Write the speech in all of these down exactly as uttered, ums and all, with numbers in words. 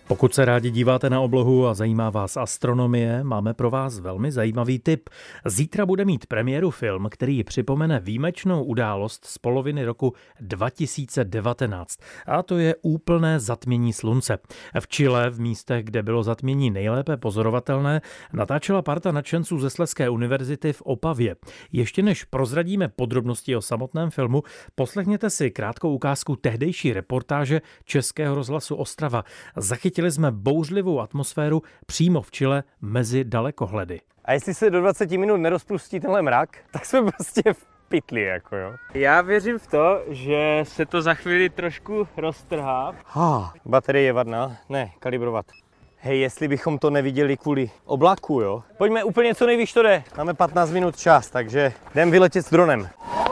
Pokud se rádi díváte na oblohu a zajímá vás astronomie, máme pro vás velmi zajímavý tip. Zítra bude mít premiéru film, který připomene výjimečnou událost z poloviny roku dva tisíce devatenáct. A to je úplné zatmění slunce. V Chile, v místech, kde bylo zatmění nejlépe pozorovatelné, natáčela parta nadšenců ze Slezské univerzity v Opavě. Ještě než prozradíme podrobnosti o samotném filmu, poslechněte si krátkou ukázku tehdejší reportáže Českého rozhlasu Ostrava. Zachytili jsme bouřlivou atmosféru přímo v Chile mezi dalekohledy. A jestli se do dvacet minut nerozpustí tenhle mrak, tak jsme prostě v pytli, jako jo. Já věřím v to, že se to za chvíli trošku roztrhá. Ha, baterie je vadná, ne, kalibrovat. Hej, jestli bychom to neviděli kvůli oblaku, jo. Pojďme úplně co nejvíc to jde. Máme patnáct minut čas, takže jdem vyletět s dronem.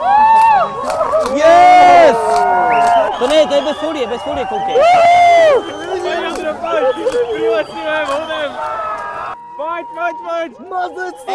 Yes! To ne, to je bez folie, bez folie, koukej. Pojď, pojď, pojď! Mazec!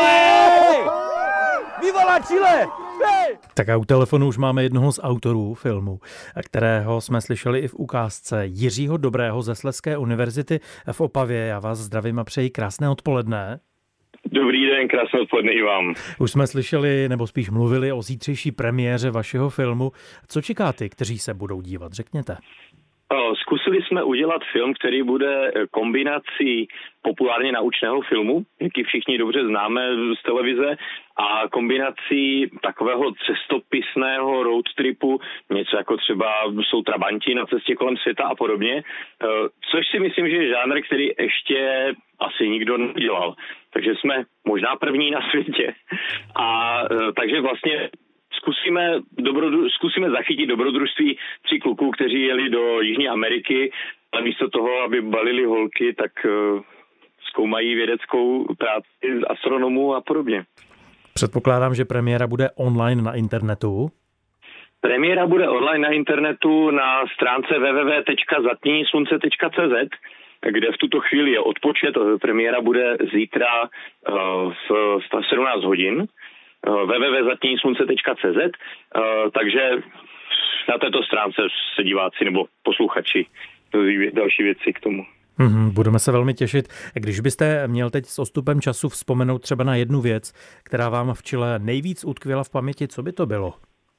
Viva Chile! Hey! Tak a u telefonu už máme jednoho z autorů filmu, kterého jsme slyšeli i v ukázce, Jiřího Dobrého ze Slezské univerzity v Opavě. Já vás zdravím a přeji krásné odpoledne. Dobrý den, krásné odpoledne i vám. Už jsme slyšeli, nebo spíš mluvili o zítřejší premiéře vašeho filmu. Co čeká ty, kteří se budou dívat? Řekněte. Zkusili jsme udělat film, který bude kombinací populárně naučného filmu, jaký všichni dobře známe z televize, a kombinací takového cestopisného road tripu, něco jako třeba jsou trabanti na cestě kolem světa a podobně, což si myslím, že je žánr, který ještě asi nikdo neudělal. Takže jsme možná první na světě. A takže vlastně Zkusíme, dobrodru, zkusíme zachytit dobrodružství tří kluků, kteří jeli do Jižní Ameriky, ale místo toho, aby balili holky, tak uh, zkoumají vědeckou práci astronomů a podobně. Předpokládám, že premiéra bude online na internetu. Premiéra bude online na internetu na stránce w w w tečka zatmění slunce tečka c z, kde v tuto chvíli je odpočet. Premiéra bude zítra uh, v sedmnáct hodin. w w w tečka zatmění slunce tečka c z, takže na této stránce se diváci nebo posluchači dozví další věci k tomu. Mm-hmm, budeme se velmi těšit. Když byste měl teď s odstupem času vzpomenout třeba na jednu věc, která vám v Chile nejvíc utkvěla v paměti, co by to bylo?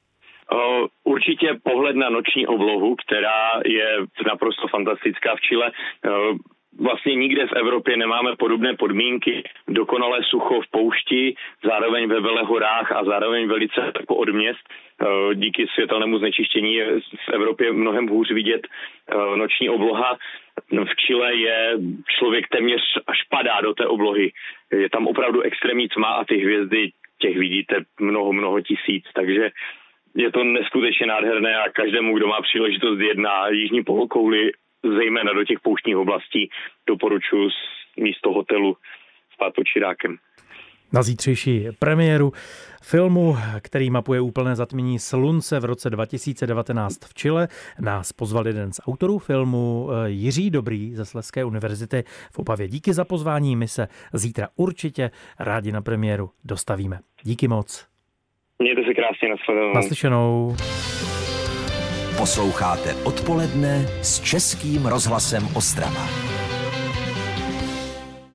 Určitě pohled na noční oblohu, která je naprosto fantastická v Chile. Vlastně nikde v Evropě nemáme podobné podmínky, dokonalé sucho v poušti, zároveň ve velehorách a zároveň velice jako od měst. Díky světelnému znečištění je v Evropě mnohem hůř vidět noční obloha. V Chile je člověk téměř až padá do té oblohy. Je tam opravdu extrémní tma a ty hvězdy, těch vidíte mnoho, mnoho tisíc, takže je to neskutečně nádherné a každému, kdo má příležitost jet na jižní polokouli, zejména do těch pouštních oblastí, doporučuji místo hotelu spát pod čirákem. Na zítřejší premiéru filmu, který mapuje úplné zatmění slunce v roce dva tisíce devatenáct v Chile, nás pozval jeden z autorů filmu, Jiří Dobrý ze Slezské univerzity v Opavě. Díky za pozvání, my se zítra určitě rádi na premiéru dostavíme. Díky moc. Mějte se krásně, nashledanou. Naslyšenou. Posloucháte Odpoledne s Českým rozhlasem Ostrava.